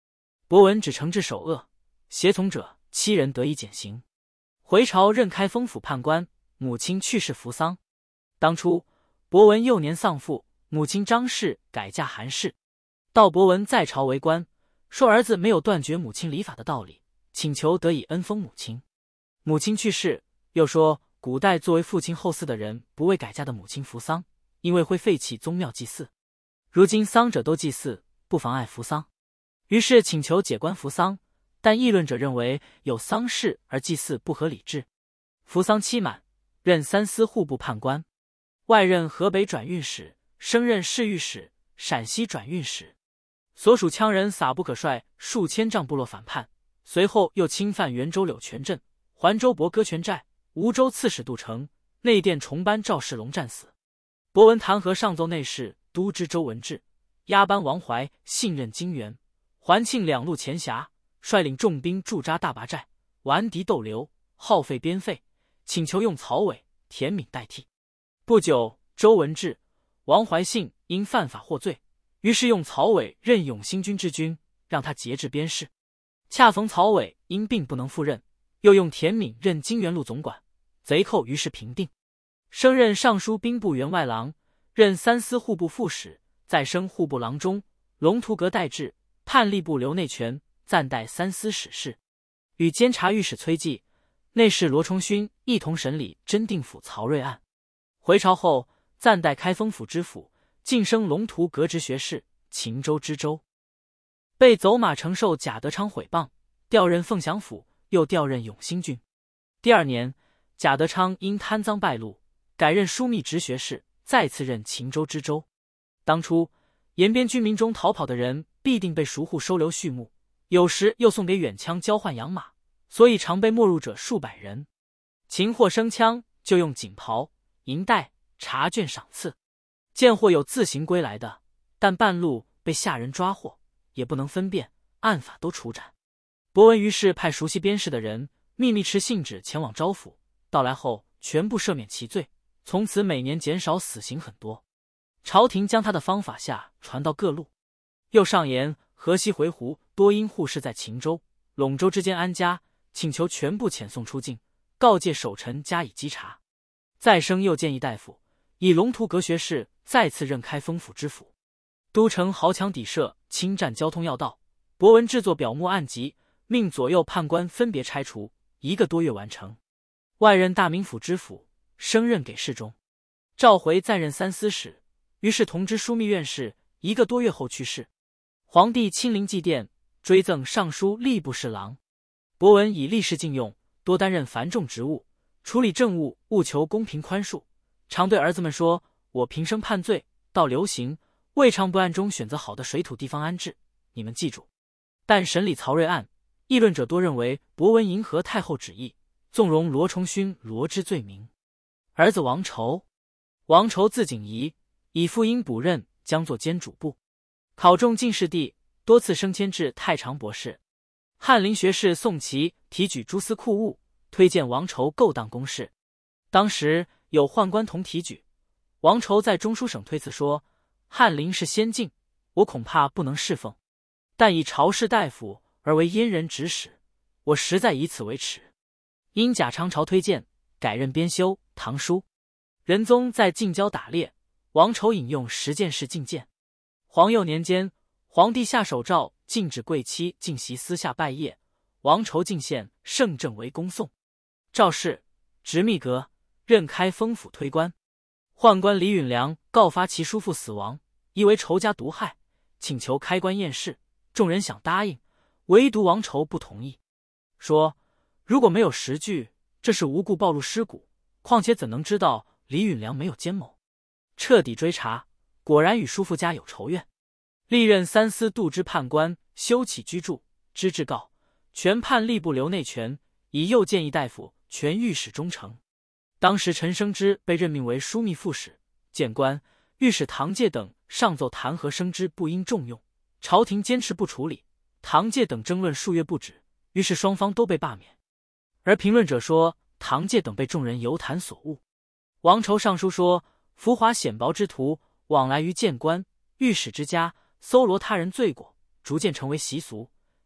博文只惩治首恶，胁从者7人得以减刑。回朝任开封府判官，母亲去世扶丧。当初博文幼年丧父，母亲张氏改嫁韩氏。道博文在朝为官，说儿子没有断绝母亲礼法的道理，请求得以恩封母亲。母亲去世，又说古代作为父亲后嗣的人不为改嫁的母亲扶丧，因为会废弃宗庙祭祀。如今丧者都祭祀，不妨碍扶丧，于是请求解官扶丧，但议论者认为有丧事而祭祀不合理制。扶丧期满，任三司户部判官，外任河北转运使，升任侍御史、陕西转运使。所属羌人撒不可率数千丈部落反叛，随后又侵犯元州柳泉镇、环州博歌泉寨、梧州刺史杜成、内殿重班赵世龙战死。博文弹劾上奏内侍都知周文志，押班王怀信任金元、环庆两路前辖，率领重兵驻扎大拔寨，顽敌斗流，耗费边费，请求用曹伟、田敏代替。不久，周文志、王怀信因犯法获罪，于是用曹伟任永兴军之军，让他节制边事。恰逢曹伟因病不能赴任，又用田敏任金元路总管，贼寇于是平定。升任尚书兵部员外郎，任三司户部副使，再升户部郎中，龙图阁代制，判吏部留内权，暂代三司使事。与监察御史崔济、内侍罗崇勋一同审理真定府曹睿案。回朝后，暂代开封府知府，晋升龙图阁直学士、秦州知州。被走马承受贾德昌毁谤，调任凤翔府，又调任永兴郡。第2年，贾德昌因贪赃败露，改任枢密直学士，再次任秦州知州。当初延边居民中逃跑的人必定被赎户收留畜牧，有时又送给远羌交换养马，所以常被没入者数百人。擒获生羌，就用锦袍、银带、茶券赏赐。见或有自行归来的，但半路被下人抓获，也不能分辨，按法都处斩。博文于是派熟悉边事的人秘密持信纸前往招抚，到来后全部赦免其罪，从此每年减少死刑很多。朝廷将他的方法下传到各路，又上言河西回鹘多因护士在秦州、陇州之间安家，请求全部遣送出境，告诫守臣加以稽查。再升右谏议大夫，以龙图阁学士再次任开封府知府。都城豪强抵射，侵占交通要道，博文制作表目案集，命左右判官分别拆除，1个多月完成。外任大名府知府，升任给事中。召回暂任三司使，于是同知枢密院事，1个多月后去世。皇帝亲临祭奠，追赠尚书吏部侍郎。博文以吏事禁用，多担任繁重职务，处理政务务求公平宽恕，常对儿子们说：“我平生判罪，到流刑，未尝不暗中选择好的水土地方安置，你们记住。”但审理曹睿案，议论者多认为博文迎合太后旨意，纵容罗崇勋罗织罪名。儿子王仇字景仪，以父因补任，将作监主簿，考中进士第，多次升迁至太常博士。翰林学士宋琦提举诸司库务，推荐王仇勾当公事。当时有宦官同提举，王仇在中书省推辞说：“翰林是先进，我恐怕不能侍奉，但以朝士大夫而为阉人指使，我实在以此为耻。”因贾昌朝推荐，改任编修、堂书。仁宗在晋郊打猎，王仇引用10件事进谏。皇佑年间，皇帝下手诏禁止贵戚进席私下拜谒，王仇进献圣正为恭送。赵氏执秘阁，任开封府推官。宦官李允良告发其叔父死亡，疑为仇家毒害，请求开棺验尸，众人想答应，唯独王仇不同意，说如果没有实据，这是无故暴露尸骨，况且怎能知道李允良没有奸谋？彻底追查，果然与叔父家有仇怨。历任三司度支判官，修起居住，知制告，全判吏部留内权，以右谏议大夫，全御史中丞。当时陈生之被任命为枢密副使，谏官、御史唐介等上奏弹劾生之不应重用，朝廷坚持不处理，唐介等争论数月不止，于是双方都被罢免。而评论者说唐介等被众人游谈所误。王仇上书说，浮华显薄之徒往来于谏官、御史之家，搜罗他人罪过，逐渐成为习俗。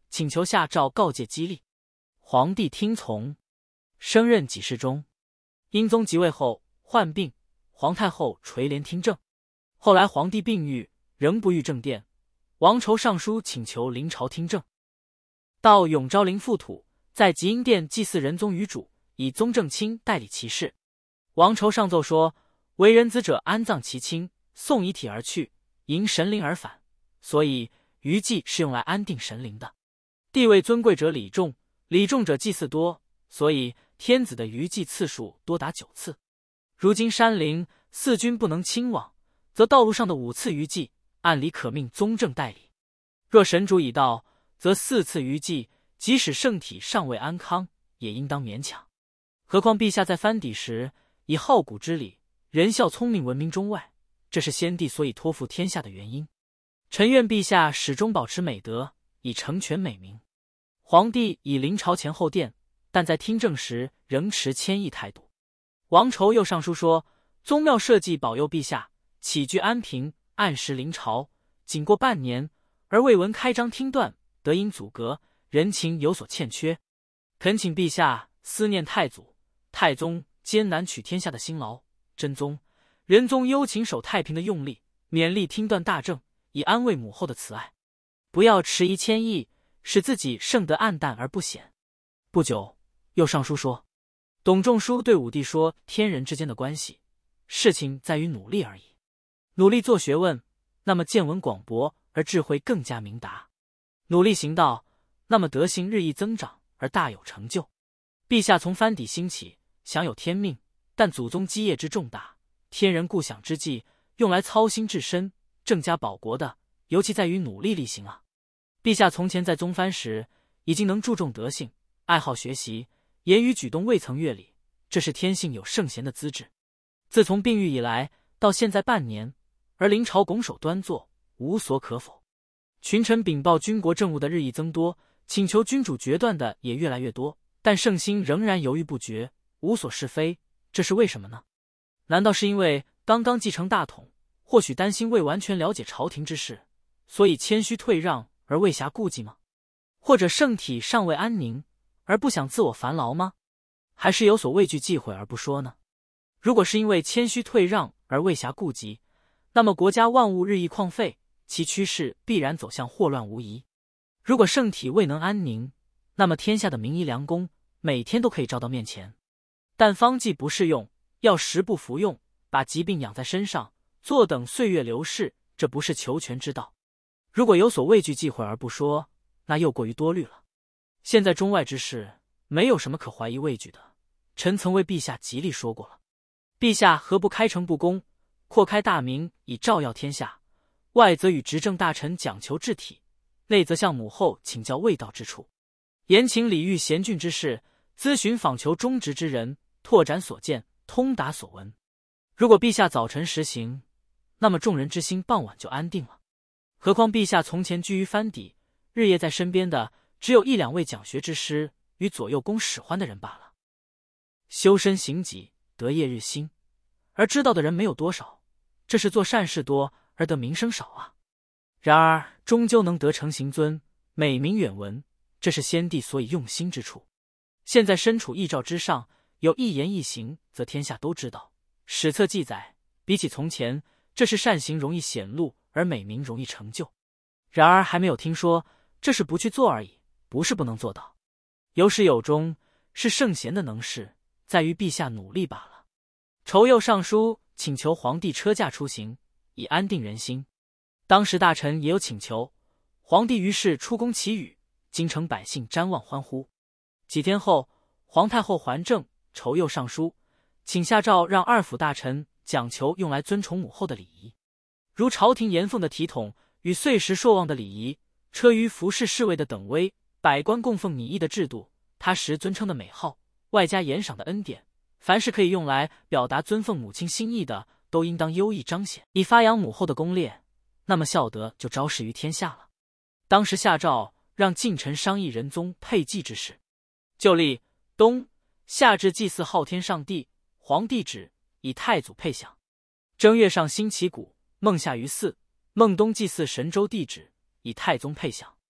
请求下诏告诫激励。皇帝听从，升任给事中。英宗即位后患病，皇太后垂帘听政。后来皇帝病愈，仍不遇正殿，王筹上书请求临朝听政。到永昭陵覆土，在极阴殿祭祀仁宗遗主，以宗正卿代理其事。王筹上奏说，为人子者安葬其亲，送遗体而去，迎神灵而返，所以余祭是用来安定神灵的。地位尊贵者礼重，礼重者祭祀多，所以天子的余祭次数多达9次。如今山陵四君不能亲往，则道路上的5次余祭，按理可命宗正代理。若神主已到，则4次余祭，即使圣体尚未安康，也应当勉强。何况陛下在藩邸时，以好古之礼，仁孝聪明闻名中外，这是先帝所以托付天下的原因。臣愿陛下始终保持美德，以成全美名。皇帝以临朝前后殿，但在听政时仍持谦抑态度。王筹又上书说，宗庙社稷保佑陛下起居安平，按时临朝，仅过半年，而未闻开张听断，得因阻隔，人情有所欠缺，恳请陛下思念太祖、太宗艰难取天下的辛劳，真宗、仁宗忧勤守太平的用力，勉励听断大政，以安慰母后的慈爱，不要迟疑谦抑，使自己圣德暗淡而不显。不久，又上书说，董仲舒对武帝说，天人之间的关系，事情在于努力而已。努力做学问，那么见闻广博，而智慧更加明达；努力行道，那么德行日益增长，而大有成就。陛下从藩邸兴起，享有天命，但祖宗基业之重大，天人固享之际，用来操心治身、正家保国的，尤其在于努力力行啊。陛下从前在宗藩时，已经能注重德性，爱好学习，言语举动未曾越礼，这是天性有圣贤的资质。自从病愈以来，到现在半年，而临朝拱手端坐，无所可否。群臣禀报军国政务的日益增多，请求君主决断的也越来越多，但圣心仍然犹豫不决，无所是非，这是为什么呢？难道是因为刚刚继承大统，或许担心未完全了解朝廷之事，所以谦虚退让而未暇顾忌吗？或者圣体尚未安宁，而不想自我烦劳吗？还是有所畏惧忌讳而不说呢？如果是因为谦虚退让而未暇顾及，那么国家万物日益旷废，其趋势必然走向祸乱无疑。如果圣体未能安宁，那么天下的名医良工每天都可以照到面前，但方剂不适用，要食不服用，把疾病养在身上，坐等岁月流逝，这不是求全之道。如果有所畏惧忌讳而不说，那又过于多虑了。现在中外之事，没有什么可怀疑畏惧的，臣曾为陛下极力说过了。陛下何不开诚布公，扩开大明，以照耀天下？外则与执政大臣讲求治体，内则向母后请教未到之处，言请礼遇贤俊之士，咨询访求忠直之人，拓展所见，通达所闻。如果陛下早晨实行，那么众人之心傍晚就安定了。何况陛下从前居于藩邸，日夜在身边的只有1、2位讲学之师与左右供使唤的人罢了。修身行己，得业日新，而知道的人没有多少，这是做善事多而得名声少啊。然而终究能得成行尊，美名远闻，这是先帝所以用心之处。现在身处异兆之上，有一言一行，则天下都知道。史册记载，比起从前，这是善行容易显露，而美名容易成就。然而还没有听说，这是不去做而已，不是不能做到。有始有终，是圣贤的能事，在于陛下努力罢了。筹又上书请求皇帝车驾出行，以安定人心。当时大臣也有请求，皇帝于是出宫祈雨，京城百姓瞻望欢呼。几天后，皇太后还政，筹又上书，请下诏让2府大臣讲求用来尊崇母后的礼仪，如朝廷严奉的体统与岁时朔望的礼仪，车舆服侍侍卫的等威，百官供奉拟议的制度，他时尊称的美号，外加严赏的恩典，凡是可以用来表达尊奉母亲心意的，都应当优异彰显，以发扬母后的功烈，那么孝德就昭示于天下了。当时下诏让近臣商议仁宗配祭之事，就立冬、夏至祭祀昊天上帝，皇帝旨以太祖配享。正月上星期谷，孟夏于祀，孟冬祭祀神州地址，以太宗配享。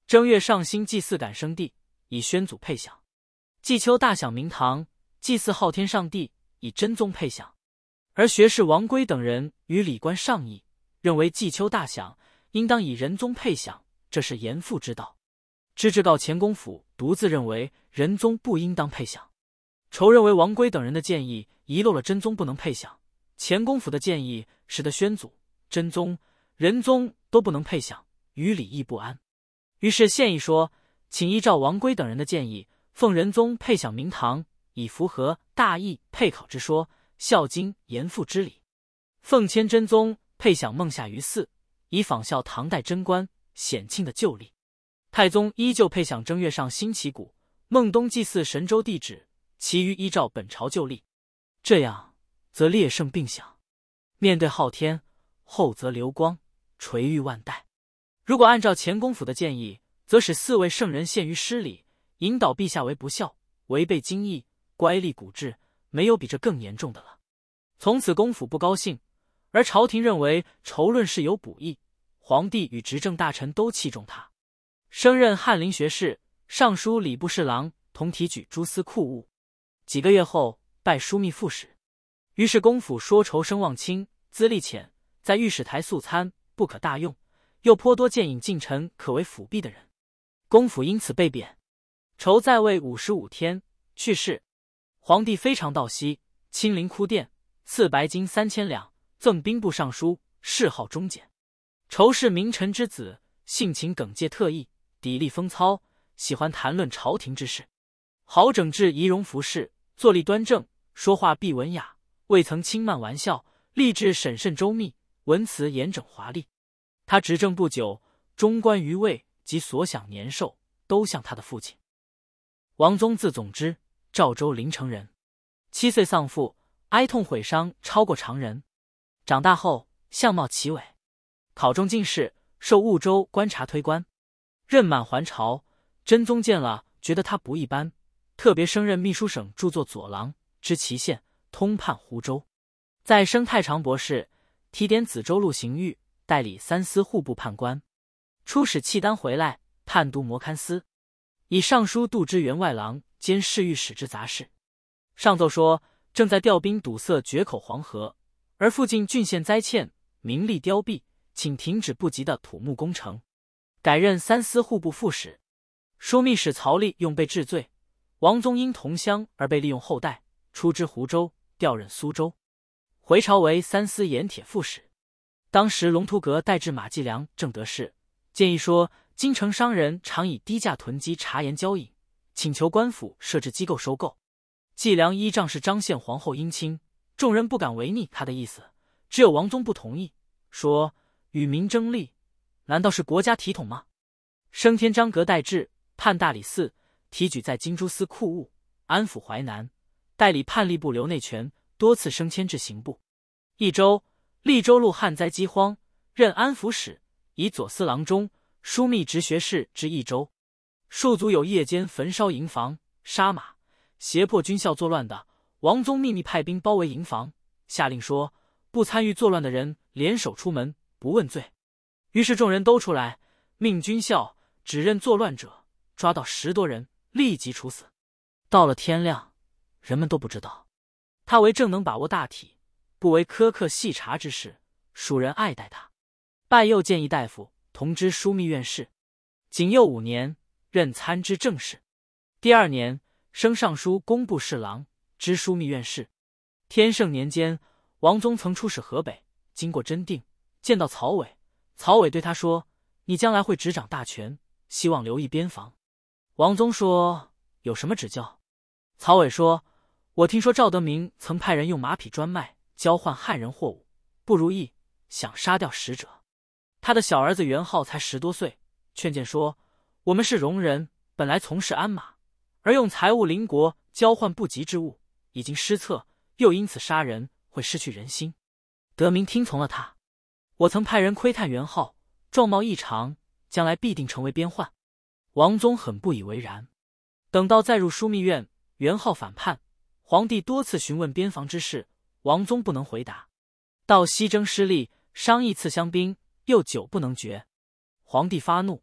正月上兴，祭祀感生帝，以宣祖配享。季秋大享明堂，祭祀昊天上帝，以真宗配享。而学士王圭等人与礼官上议，认为季秋大享应当以仁宗配享，这是严复之道。知制告前公府，独自认为仁宗不应当配享。仇认为王圭等人的建议遗漏了真宗不能配享，前公府的建议使得宣祖、真宗、仁宗都不能配享，与礼亦不安。于是献议说，请依照王圭等人的建议，奉仁宗配享明堂，以符合大义配考之说，孝经严复之礼；奉迁真宗配享孟下于寺，以仿效唐代贞观、显庆的旧例。太宗依旧配享正月上兴旗鼓，孟冬祭祀神州地址，其余依照本朝旧例。这样则烈盛并享，面对昊天，后则流光，垂誉万代。如果按照前公府的建议，则使4位圣人陷于失礼，引导陛下为不孝，违背经义，乖立古制，没有比这更严重的了。从此公府不高兴，而朝廷认为筹论事有补益，皇帝与执政大臣都器重他，升任翰林学士、尚书礼部侍郎，同提举诸司库务。几个月后，拜枢密副使。于是公府说仇声望轻，资历浅，在御史台素餐，不可大用，又颇多荐引近臣可为辅弼的人，公府因此被贬。仇在位55天，去世。皇帝非常悼惜，亲临哭殿，赐白金3000两，赠兵部尚书，谥号忠简。仇是名臣之子，性情耿介特异，砥砺风操，喜欢谈论朝廷之事，好整治仪容服饰，坐立端正，说话必文雅，未曾轻慢玩笑，立志审慎周密，文辞严整华丽。他执政不久，中官于位及所享年寿，都像他的父亲。王宗字总之，赵州临城人，7岁丧父，哀痛毁伤超过常人。长大后相貌奇伟，考中进士，授婺州观察推官。任满还朝，真宗见了，觉得他不一般，特别升任秘书省著作佐郎，知祁县，通判湖州。再升太常博士，提点梓州路刑狱，代理3司户部判官。出使契丹回来，判督摩堪司，以尚书度支员外郎兼侍御史之杂事。上奏说，正在调兵堵塞决口黄河，而附近郡县灾欠，民力凋敝，请停止不及的土木工程，改任3司户部副使。枢密使曹立用被治罪，王宗因同乡而被利用后代，出知湖州，调任苏州，回朝为3司盐铁副使。当时龙图阁代治马继良正得势，建议说京城商人常以低价囤积茶盐交引，请求官府设置机构收购。继良依仗是彰献皇后姻亲，众人不敢违逆他的意思，只有王宗不同意，说与民争利，难道是国家体统吗？升天章阁代治，判大理寺，提举在京诸司库务，安抚淮南，代理判吏部留内权，多次升迁至刑部。益州、利州路旱灾饥荒，任安抚使，以左司郎中、枢密直学士之益州。戍卒有夜间焚烧营房、杀马、胁迫军校作乱的，王宗秘密派兵包围营房，下令说不参与作乱的人联手出门，不问罪。于是众人都出来，命军校指认作乱者，抓到10多人，立即处死。到了天亮，人们都不知道他为正能把握大体，不为苛刻细察之事，蜀人爱戴他，拜右谏议大夫，同知枢密院事。景佑5年，任参知政事。第2年，升尚书工部侍郎，知枢密院事。天圣年间，王宗曾出使河北，经过真定，见到曹伟。曹伟对他说：“你将来会执掌大权，希望留意边防。”王宗说：“有什么指教？”曹伟说：“我听说赵德明曾派人用马匹专卖，交换汉人货物，不如意，想杀掉使者。他的小儿子元昊才10多岁，劝谏说：我们是戎人，本来从事鞍马，而用财物邻国交换不及之物，已经失策，又因此杀人，会失去人心。德明听从了他。我曾派人窥探元昊，状貌异常，将来必定成为边患。”王宗很不以为然。等到再入枢密院，元昊反叛，皇帝多次询问边防之事，王宗不能回答。到西征失利，商议赐乡兵，又久不能决。皇帝发怒，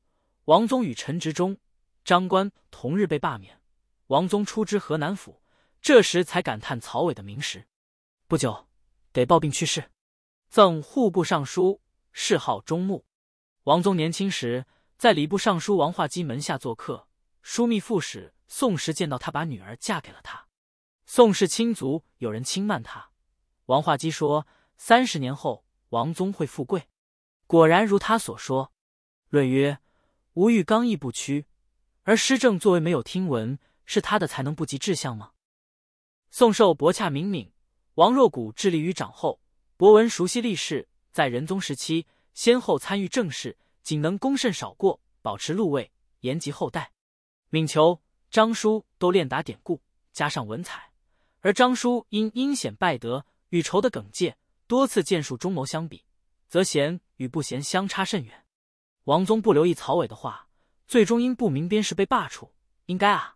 王宗与陈执中、张官同日被罢免，王宗出知河南府，这时才感叹曹伟的明识。不久，得暴病去世，赠户部尚书，谥号忠穆。王宗年轻时在礼部尚书王化基门下做客，枢密副使宋时见到他把女儿嫁给了他。宋氏亲族有人轻慢他，王化基说30年后王宗会富贵，果然如他所说。论曰：吾欲刚毅不屈，而施政作为没有听闻，是他的才能不及志向吗？宋受博洽明敏，王若谷致力于长后，博闻熟悉历事，在仁宗时期先后参与政事，仅能功甚少过，保持禄位，延及后代。敏求、张叔都练达典故，加上文采，而张叔因阴险败德，与仇的耿介，多次建树中谋相比，则贤与不贤相差甚远。王宗不留意曹伟的话，最终因不明边事被罢黜，应该啊。